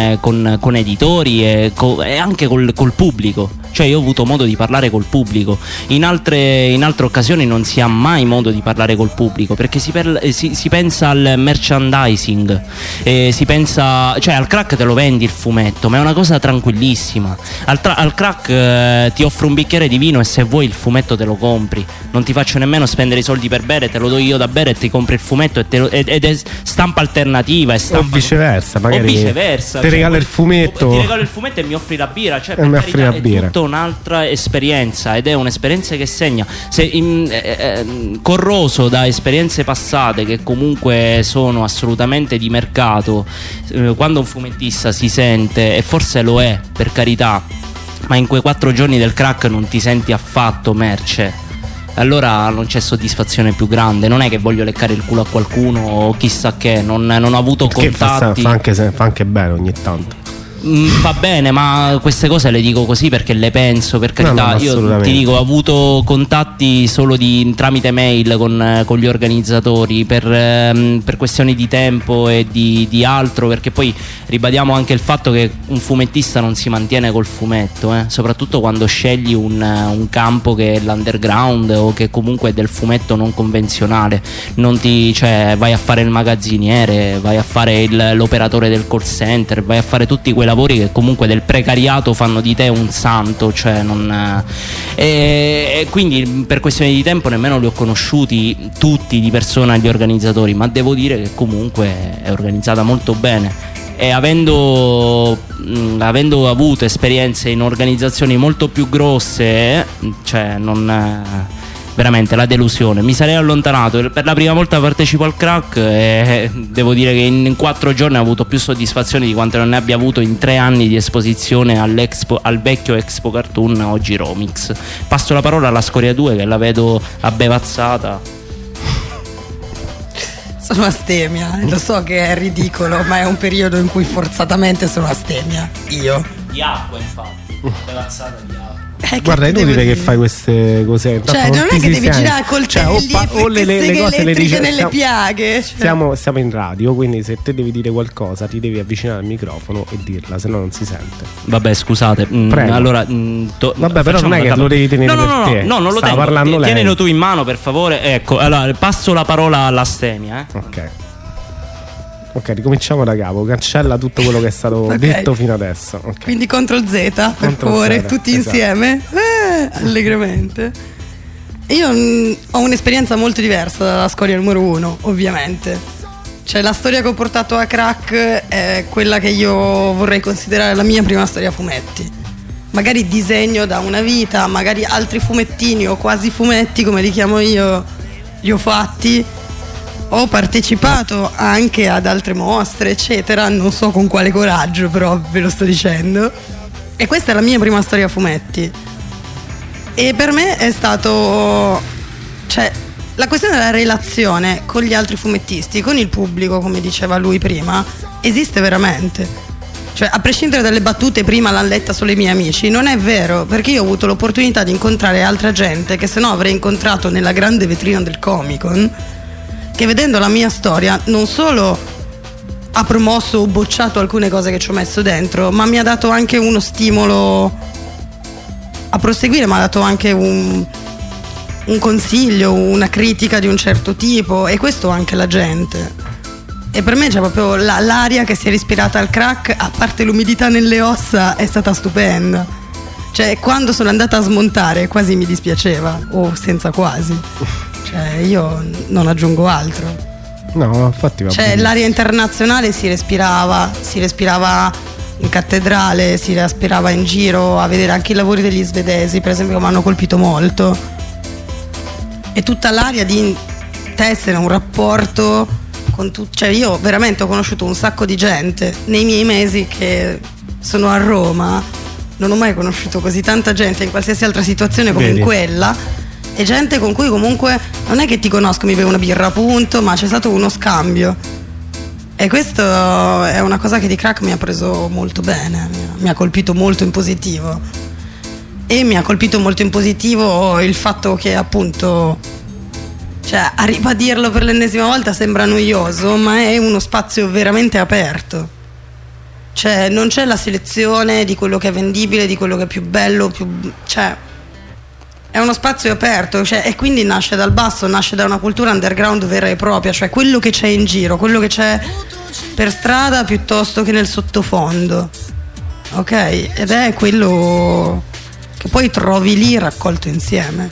editori e anche col pubblico. Cioè, io ho avuto modo di parlare col pubblico. In altre occasioni non si ha mai modo di parlare col pubblico, perché si pensa al merchandising, si pensa, cioè, al Crack te lo vendi il fumetto, ma è una cosa tranquillissima. Al Crack ti offro un bicchiere di vino e se vuoi il fumetto te lo compri. Non ti faccio nemmeno spendere i soldi per bere, te lo do io da bere e ti compri il fumetto, ed è stampa alternativa, o viceversa, magari ti regala il fumetto, ti regalo il fumetto e mi offri la birra. Cioè, mi offri la birra. È tutta un'altra esperienza, ed è un'esperienza che segna, corroso da esperienze passate che comunque sono assolutamente di mercato. Quando un fumettista si sente, e forse lo è, per carità, ma in quei 4 giorni del Crack non ti senti affatto merce, allora non c'è soddisfazione più grande. Non è che voglio leccare il culo a qualcuno o chissà che, non ho avuto contatti. Fa anche bene ogni tanto. Va bene, ma queste cose le dico così perché le penso, per carità. No, io ti dico, ho avuto contatti solo tramite mail con gli organizzatori per questioni di tempo e di altro, perché poi ribadiamo anche il fatto che un fumettista non si mantiene col fumetto, soprattutto quando scegli un campo che è l'underground o che comunque è del fumetto non convenzionale. Cioè, vai a fare il magazziniere, vai a fare l'operatore del call center, vai a fare tutti quei lavori che comunque del precariato fanno di te un santo, cioè e quindi per questioni di tempo nemmeno li ho conosciuti tutti di persona gli organizzatori, ma devo dire che comunque è organizzata molto bene, e avendo avuto esperienze in organizzazioni molto più grosse, cioè veramente la delusione. Mi sarei allontanato. Per la prima volta partecipo al Crack e devo dire che in 4 giorni ho avuto più soddisfazione di quanto non ne abbia avuto in 3 anni di esposizione al vecchio Expo Cartoon, oggi Romix. Passo la parola alla Scoria 2, che la vedo abbevazzata. Sono astemia, lo so che è ridicolo, ma è un periodo in cui forzatamente sono astemia. Io. Di acqua, infatti. Abbevazzata di acqua. Guarda, è inutile che fai queste cose. Cioè, non è che devi girare a coltelli o le cose le dici nelle piaghe. Siamo in radio, quindi se te devi dire qualcosa ti devi avvicinare al microfono e dirla, se no non si sente. Vabbè, scusate. Allora, vabbè, però non è che lo devi tenere per te. No, non lo tengo. Parlando lei. Tienilo tu in mano, per favore. Ecco, allora passo la parola all'astemia. Ok, ricominciamo da capo. Cancella tutto quello che è stato detto fino adesso. Quindi CTRL Z, per favore, tutti insieme, allegramente. Io ho un'esperienza molto diversa dalla Scoria numero 1, ovviamente. Cioè, la storia che ho portato a Crack è quella che io vorrei considerare la mia prima storia a fumetti. Magari disegno da una vita, magari altri fumettini o quasi fumetti, come li chiamo io, li ho fatti. Ho partecipato anche ad altre mostre, eccetera, non so con quale coraggio, però ve lo sto dicendo. E questa è la mia prima storia a fumetti. E per me è stato, cioè, la questione della relazione con gli altri fumettisti, con il pubblico, come diceva lui prima, esiste veramente. Cioè, a prescindere dalle battute, prima l'hanno letta solo i miei amici, non è vero, perché io ho avuto l'opportunità di incontrare altra gente che se no avrei incontrato nella grande vetrina del Comic-Con, che vedendo la mia storia non solo ha promosso o bocciato alcune cose che ci ho messo dentro, ma mi ha dato anche uno stimolo a proseguire, mi ha dato anche un consiglio, una critica di un certo tipo, e questo anche la gente. E per me c'è proprio l'aria che si è respirata al Crack, a parte l'umidità nelle ossa, è stata stupenda. Cioè, quando sono andata a smontare quasi mi dispiaceva, o senza quasi. Cioè, io non aggiungo altro. No, infatti va bene. Cioè, l'aria internazionale si respirava in cattedrale, si respirava in giro, a vedere anche i lavori degli svedesi, per esempio, che mi hanno colpito molto. E tutta l'aria di tessere un rapporto con tutti. Cioè, io veramente ho conosciuto un sacco di gente nei miei mesi che sono a Roma. Non ho mai conosciuto così tanta gente in qualsiasi altra situazione come in quella. E gente con cui comunque non è che ti conosco, mi bevo una birra, appunto, ma c'è stato uno scambio. E questo è una cosa che di Crack mi ha preso molto bene, mi ha colpito molto in positivo. E mi ha colpito molto in positivo il fatto che, appunto, cioè, a ribadirlo per l'ennesima volta sembra noioso, ma è uno spazio veramente aperto. Cioè, non c'è la selezione di quello che è vendibile, di quello che è più bello, cioè, è uno spazio aperto, cioè, e quindi nasce dal basso, nasce da una cultura underground vera e propria, cioè quello che c'è in giro, quello che c'è per strada piuttosto che nel sottofondo, ok? Ed è quello che poi trovi lì raccolto insieme.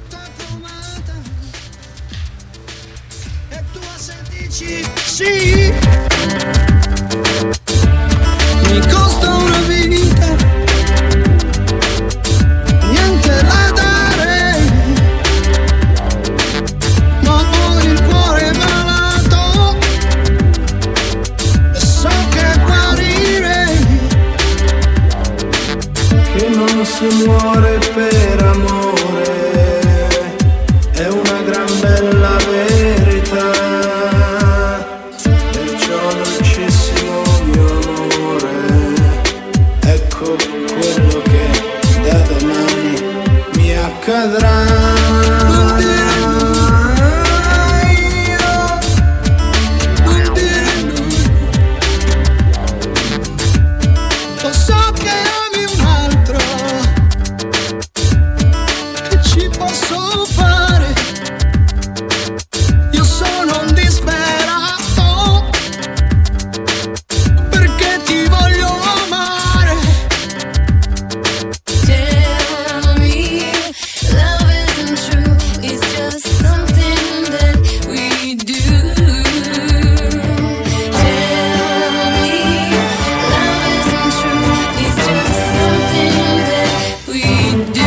Sì, mi costa una vita, niente da dare, ma ho il cuore malato e so che guarire, che non si muore per amore, è una gran bella verità. Lo so che ami un altro, che ci posso fare? Io sono un disperato, perché ti voglio amare. Tell me love isn't true, it's just something that we do. Tell me love isn't true, it's just something that we do.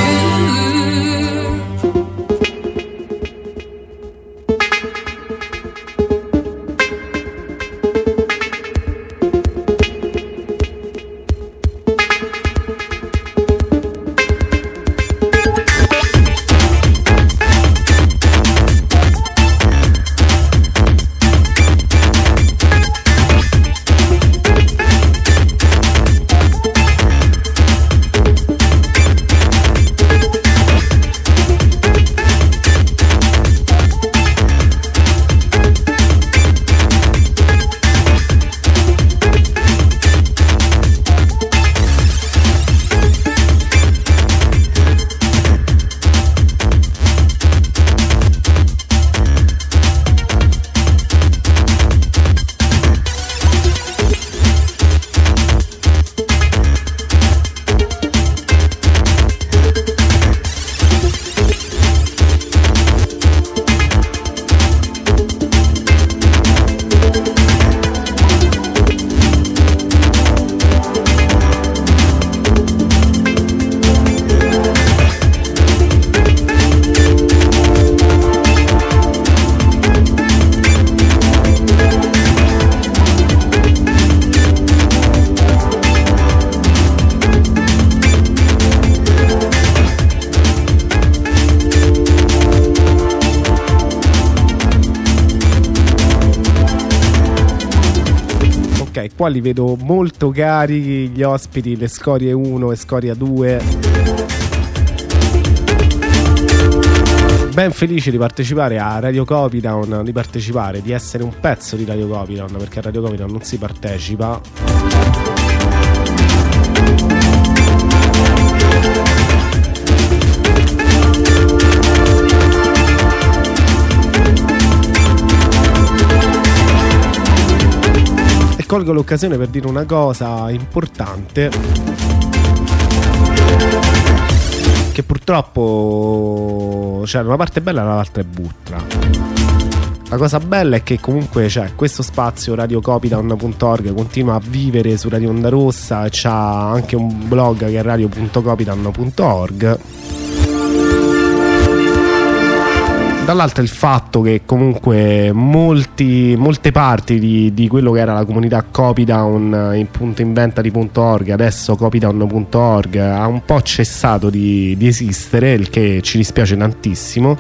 Ok, qua li vedo molto carichi gli ospiti, le Scorie 1 e Scoria 2. Ben felici di partecipare a Radio Copidown, di essere un pezzo di Radio Copidown, perché a Radio Copidown non si partecipa. E colgo l'occasione per dire una cosa importante, che purtroppo c'è una parte bella e l'altra è brutta. La cosa bella è che comunque c'è questo spazio radiocopidown.org, continua a vivere su Radio Onda Rossa, c'ha anche un blog che è radio.copidown.org. Dall'altro il fatto che comunque molte parti di quello che era la comunità Copidown in .inventati.org, adesso copidown.org, ha un po' cessato di esistere, il che ci dispiace tantissimo.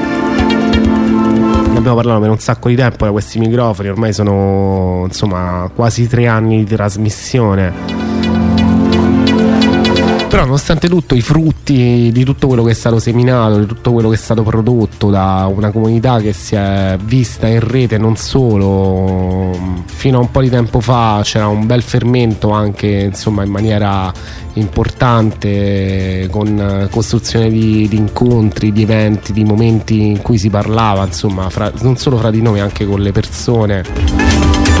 Ne abbiamo parlato per un sacco di tempo da questi microfoni, ormai sono insomma quasi 3 anni di trasmissione. Però nonostante tutto i frutti di tutto quello che è stato seminato, di tutto quello che è stato prodotto da una comunità che si è vista in rete, non solo, fino a un po' di tempo fa c'era un bel fermento anche insomma in maniera importante, con costruzione di incontri, di eventi, di momenti in cui si parlava insomma non solo fra di noi, anche con le persone.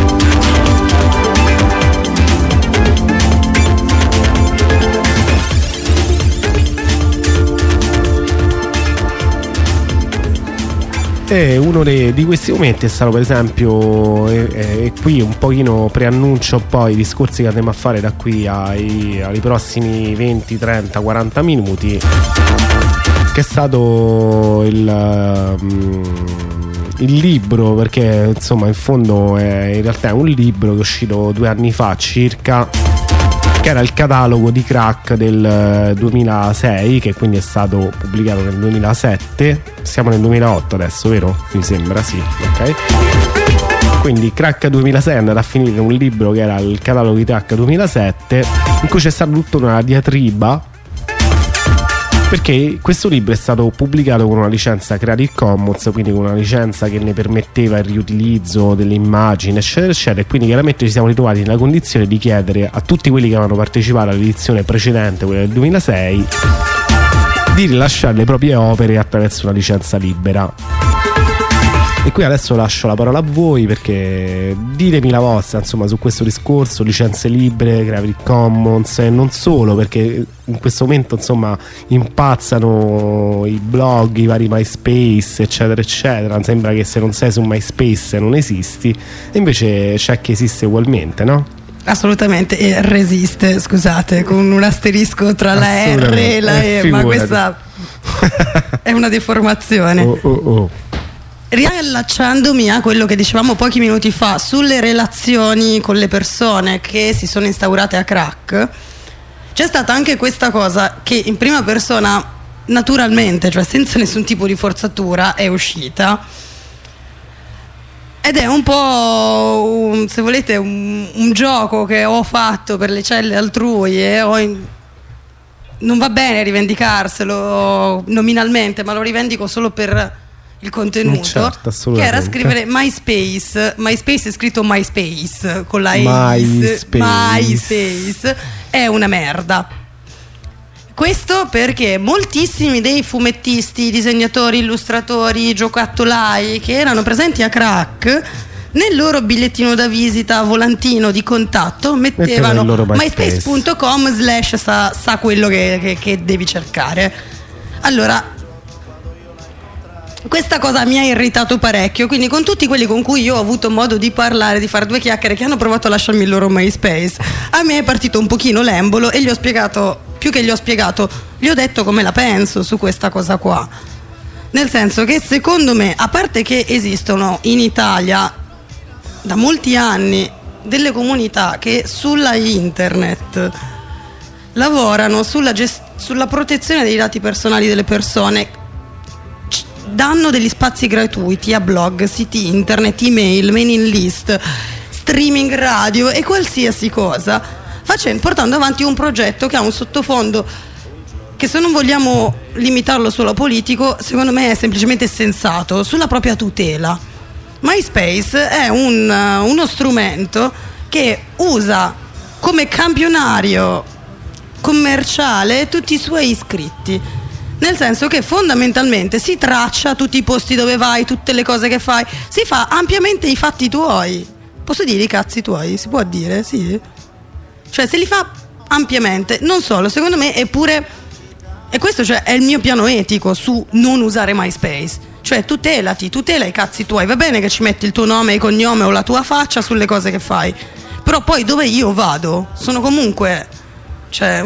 E uno di questi momenti è stato per esempio, e qui un pochino preannuncio poi i discorsi che andremo a fare da qui ai prossimi 20, 30, 40 minuti, che è stato il libro, perché insomma in fondo in realtà è un libro che è uscito 2 anni fa circa, che era il catalogo di Crack del 2006, che quindi è stato pubblicato nel 2007. Siamo nel 2008 adesso, vero? Mi sembra, sì, ok. Quindi Crack 2006 è andato a finire in un libro che era il catalogo di Crack 2007, in cui c'è stata tutta una diatriba Perché questo libro è stato pubblicato con una licenza Creative Commons, quindi con una licenza che ne permetteva il riutilizzo delle immagini, eccetera eccetera, e quindi chiaramente ci siamo ritrovati nella condizione di chiedere a tutti quelli che avevano partecipato all'edizione precedente, quella del 2006, di rilasciare le proprie opere attraverso una licenza libera. E qui adesso lascio la parola a voi, perché ditemi la vostra, insomma, su questo discorso licenze libere, Creative Commons, e non solo, perché in questo momento, insomma, impazzano i blog, i vari MySpace, eccetera eccetera. Sembra che se non sei su MySpace non esisti, e invece c'è chi esiste ugualmente, no? Assolutamente, e resiste, scusate, con un asterisco tra la R e la E, ma questa è una deformazione. Riallacciandomi a quello che dicevamo pochi minuti fa sulle relazioni con le persone che si sono instaurate a crack, c'è stata anche questa cosa che in prima persona naturalmente, cioè senza nessun tipo di forzatura, è uscita, ed è un po' se volete un gioco che ho fatto per le celle altrui, e non va bene rivendicarselo nominalmente, ma lo rivendico solo per il contenuto, certo, che era scrivere MySpace è scritto MySpace con la MySpace è una merda. Questo perché moltissimi dei fumettisti, disegnatori, illustratori, giocattolai che erano presenti a crack, nel loro bigliettino da visita, volantino di contatto, mettevano myspace.com/ sa quello che devi cercare. Allora, questa cosa mi ha irritato parecchio, quindi con tutti quelli con cui io ho avuto modo di parlare, di fare due chiacchiere, che hanno provato a lasciarmi il loro MySpace, a me è partito un pochino l'embolo, e gli ho spiegato, più che gli ho spiegato, gli ho detto come la penso su questa cosa qua. Nel senso che secondo me, a parte che esistono in Italia da molti anni delle comunità che sulla internet lavorano sulla protezione dei dati personali delle persone, danno degli spazi gratuiti a blog, siti internet, email, mailing list, streaming radio e qualsiasi cosa, portando avanti un progetto che ha un sottofondo che, se non vogliamo limitarlo solo a politico, secondo me è semplicemente sensato, sulla propria tutela. MySpace è uno strumento che usa come campionario commerciale tutti i suoi iscritti, nel senso che fondamentalmente si traccia tutti i posti dove vai, tutte le cose che fai, si fa ampiamente i fatti tuoi. Posso dire i cazzi tuoi? Si può dire? Sì. Cioè se li fa ampiamente, non solo, secondo me è pure, e questo cioè è il mio piano etico su non usare MySpace, cioè tutela i cazzi tuoi. Va bene che ci metti il tuo nome e cognome o la tua faccia sulle cose che fai, però poi dove io vado sono comunque, cioè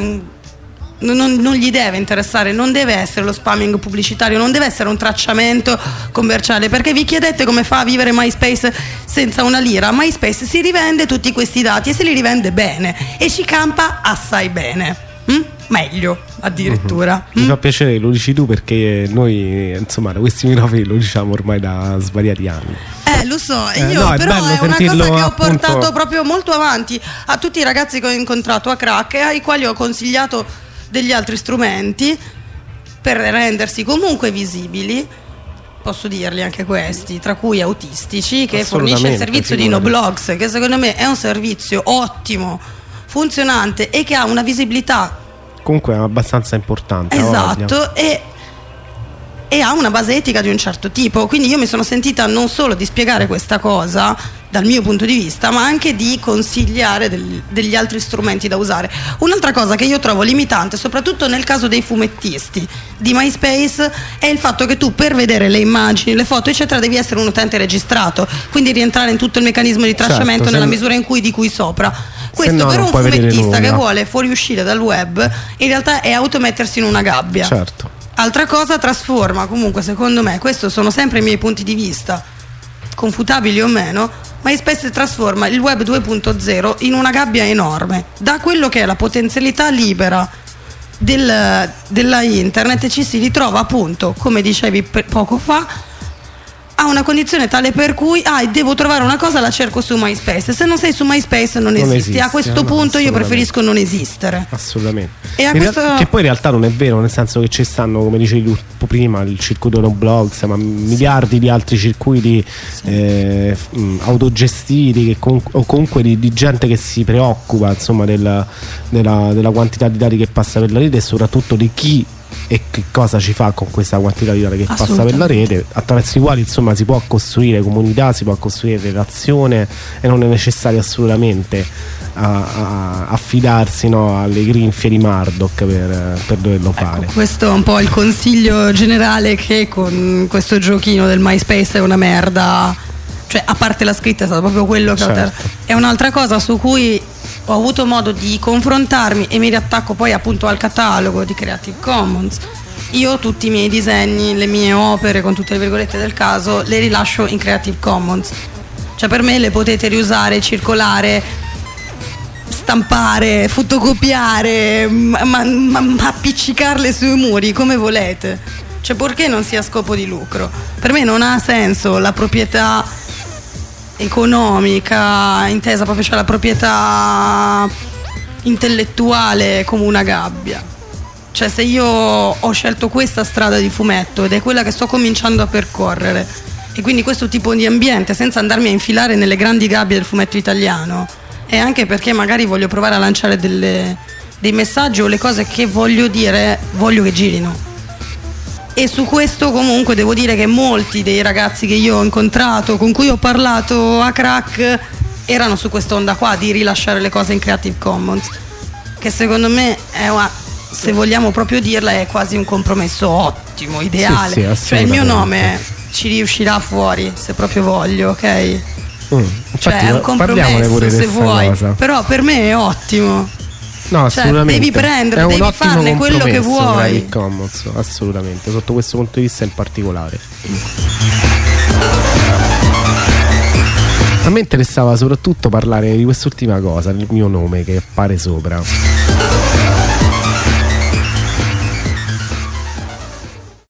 non gli deve interessare, non deve essere lo spamming pubblicitario, non deve essere un tracciamento commerciale, perché vi chiedete come fa a vivere MySpace senza una lira. MySpace si rivende tutti questi dati, e se li rivende bene, e ci campa assai bene, meglio addirittura. Mi fa piacere che lo dici tu, perché noi, insomma, questi microfoni lo diciamo ormai da svariati anni. Lo so, io no, però è una cosa che ho portato appunto proprio molto avanti a tutti i ragazzi che ho incontrato a crack, e ai quali ho consigliato degli altri strumenti per rendersi comunque visibili. Posso dirli anche questi, tra cui Autistici, che fornisce il servizio di Noblogs, che secondo me è un servizio ottimo, funzionante, e che ha una visibilità comunque abbastanza importante. Esatto, e ha una base etica di un certo tipo. Quindi io mi sono sentita non solo di spiegare questa cosa dal mio punto di vista, ma anche di consigliare degli altri strumenti da usare. Un'altra cosa che io trovo limitante, soprattutto nel caso dei fumettisti di MySpace, è il fatto che tu, per vedere le immagini, le foto eccetera, devi essere un utente registrato, quindi rientrare in tutto il meccanismo di tracciamento, nella misura in cui di cui sopra. Questo per un fumettista che vuole fuoriuscire dal web, in realtà è automettersi in una gabbia. Certo. Altra cosa, trasforma comunque, secondo me, questo sono sempre i miei punti di vista, confutabili o meno, MySpace trasforma il web 2.0 in una gabbia enorme. Da quello che è la potenzialità libera della internet, ci si ritrova appunto, come dicevi poco fa, ha una condizione tale per cui devo trovare una cosa, la cerco su MySpace. Se non sei su MySpace non esisti. A questo punto io preferisco non esistere. Assolutamente. E che poi in realtà non è vero, nel senso che ci stanno, come dicevi tu prima, il circuito Roblox, ma miliardi di altri circuiti autogestiti che o comunque di gente che si preoccupa, insomma, della quantità di dati che passa per la rete e soprattutto di chi e che cosa ci fa con questa quantità di dati che passa per la rete, attraverso i quali insomma si può costruire comunità, si può costruire relazione, e non è necessario assolutamente affidarsi, no, alle grinfie di Murdoch per doverlo fare. Questo è un po' il consiglio generale, che con questo giochino del MySpace è una merda, cioè a parte la scritta è stato proprio quello che è un'altra cosa su cui ho avuto modo di confrontarmi, e mi riattacco poi appunto al catalogo di Creative Commons. Io tutti i miei disegni, le mie opere, con tutte le virgolette del caso, le rilascio in Creative Commons. Cioè per me le potete riusare, circolare, stampare, fotocopiare, ma appiccicarle sui muri come volete. Cioè purché non sia a scopo di lucro. Per me non ha senso la proprietà economica intesa proprio, cioè la proprietà intellettuale come una gabbia. Cioè se io ho scelto questa strada di fumetto ed è quella che sto cominciando a percorrere, e quindi questo tipo di ambiente, senza andarmi a infilare nelle grandi gabbie del fumetto italiano, è anche perché magari voglio provare a lanciare dei messaggi o le cose che voglio dire, voglio che girino. E su questo comunque devo dire che molti dei ragazzi che io ho incontrato, con cui ho parlato a Crack, erano su quest'onda qua di rilasciare le cose in Creative Commons, che secondo me è se vogliamo proprio dirla, è quasi un compromesso ottimo, ideale. Cioè il mio nome ci riuscirà fuori se proprio voglio, ok? Cioè è un compromesso se vuoi, cosa. Però per me è ottimo. No, assolutamente. Devi prendere, devi farne quello che vuoi. Commons, assolutamente, sotto questo punto di vista in particolare. A me interessava soprattutto parlare di quest'ultima cosa, del mio nome che appare sopra.